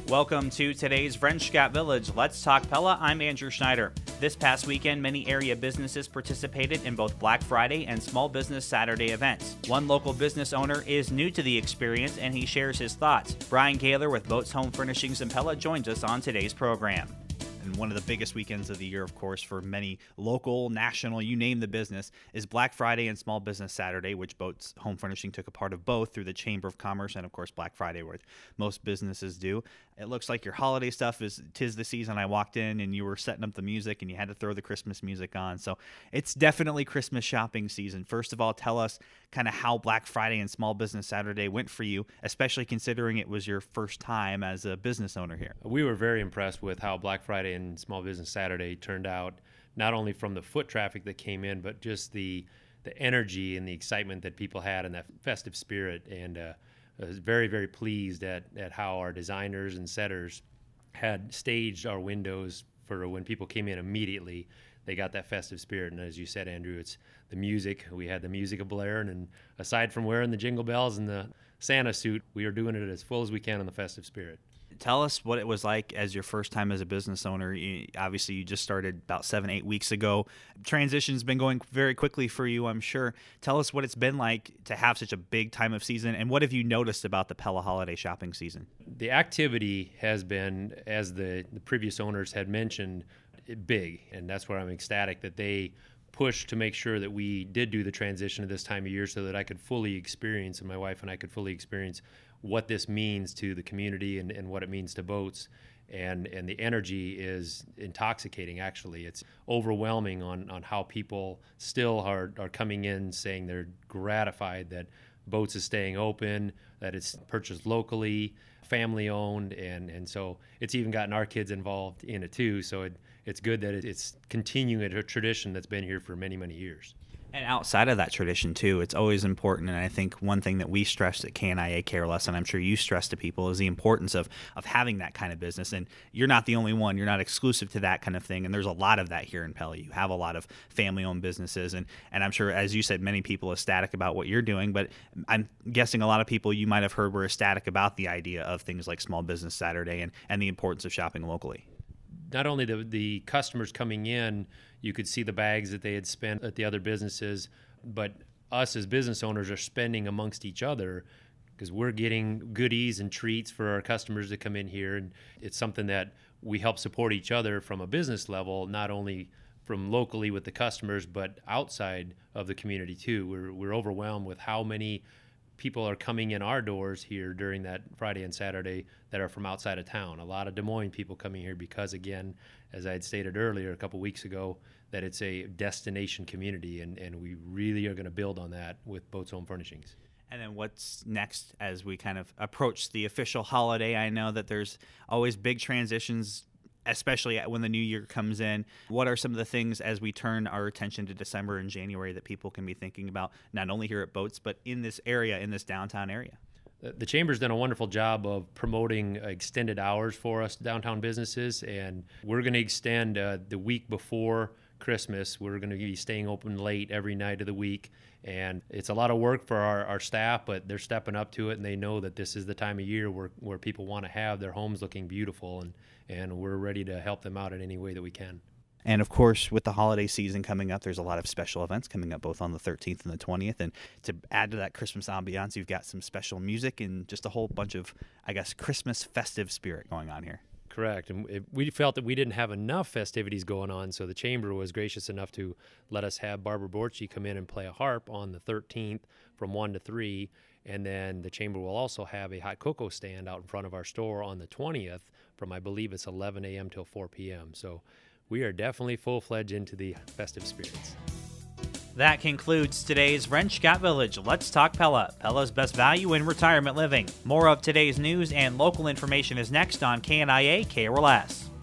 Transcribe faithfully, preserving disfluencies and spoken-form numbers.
Welcome to today's Vrenschkat Village. Let's talk Pella. I'm Andrew Schneider. This past weekend, many area businesses participated in both Black Friday and Small Business Saturday events. One local business owner is new to the experience, and he shares his thoughts. Brian Kaler with Boats Home Furnishings in Pella joins us on today's program. And one of the biggest weekends of the year, of course, for many local, national, you name the business, is Black Friday and Small Business Saturday, which Boats Home Furnishing took a part of both through the Chamber of Commerce and, of course, Black Friday, where most businesses do. It looks like your holiday stuff is 'tis the season. I walked in and you were setting up the music and you had to throw the Christmas music on. So it's definitely Christmas shopping season. First of all, tell us kind of how Black Friday and Small Business Saturday went for you, especially considering it was your first time as a business owner here. We were very impressed with how Black Friday and Small Business Saturday turned out, not only from the foot traffic that came in, but just the the energy and the excitement that people had and that festive spirit. And uh, I was very, very pleased at, at how our designers and setters had staged our windows for when people came in immediately. They got that festive spirit. And as you said, Andrew, it's the music. We had the music of blaring. And aside from wearing the jingle bells and the Santa suit, we are doing it as full as we can in the festive spirit. Tell us what it was like as your first time as a business owner. You, obviously, you just started about seven, eight weeks ago. Transition's been going very quickly for you, I'm sure. Tell us what it's been like to have such a big time of season, and what have you noticed about the Pella holiday shopping season? The activity has been, as the, the previous owners had mentioned, big, and that's where I'm ecstatic that they pushed to make sure that we did do the transition at this time of year so that I could fully experience, and my wife and I could fully experience what this means to the community and, and what it means to boats. And and the energy is intoxicating, actually. It's overwhelming on, on how people still are, are coming in saying they're gratified that Boats is staying open, that it's purchased locally, family owned, and, and so it's even gotten our kids involved in it too. So it, it's good that it's continuing a tradition that's been here for many, many years. And outside of that tradition, too, it's always important, and I think one thing that we stress at K N I A Care Less, and I'm sure you stress to people, is the importance of of having that kind of business. And you're not the only one. You're not exclusive to that kind of thing, and there's a lot of that here in Pella. You have a lot of family-owned businesses, and, and I'm sure, as you said, many people are ecstatic about what you're doing, but I'm guessing a lot of people you might have heard were ecstatic about the idea of things like Small Business Saturday and, and the importance of shopping locally. Not only the the customers coming in, you could see the bags that they had spent at the other businesses, but us as business owners are spending amongst each other because we're getting goodies and treats for our customers to come in here. And it's something that we help support each other from a business level, not only from locally with the customers, but outside of the community too. We're we're overwhelmed with how many people are coming in our doors here during that Friday and Saturday that are from outside of town. A lot of Des Moines people coming here because, again, as I had stated earlier a couple weeks ago, that it's a destination community, and, and we really are going to build on that with Boats Home Furnishings. And then what's next as we kind of approach the official holiday? I know that there's always big transitions, especially when the new year comes in. What are some of the things as we turn our attention to December and January that people can be thinking about, not only here at Boats, but in this area, in this downtown area? The Chamber's done a wonderful job of promoting extended hours for us downtown businesses, and we're going to extend uh, the week before Christmas. We're going to be staying open late every night of the week, and it's a lot of work for our, our staff, but they're stepping up to it, and they know that this is the time of year where, where people want to have their homes looking beautiful, and, and we're ready to help them out in any way that we can. And, of course, with the holiday season coming up, there's a lot of special events coming up both on the thirteenth and the twentieth. And to add to that Christmas ambiance, you've got some special music and just a whole bunch of, I guess, Christmas festive spirit going on here. Correct. And it, we felt that we didn't have enough festivities going on, so the Chamber was gracious enough to let us have Barbara Borchi come in and play a harp on the thirteenth from one to three. And then the Chamber will also have a hot cocoa stand out in front of our store on the twentieth from, I believe it's eleven a.m. till four p.m. So we are definitely full-fledged into the festive spirits. That concludes today's Vrenschkat Village. Let's talk Pella, Pella's best value in retirement living. More of today's news and local information is next on K N I A K R L S.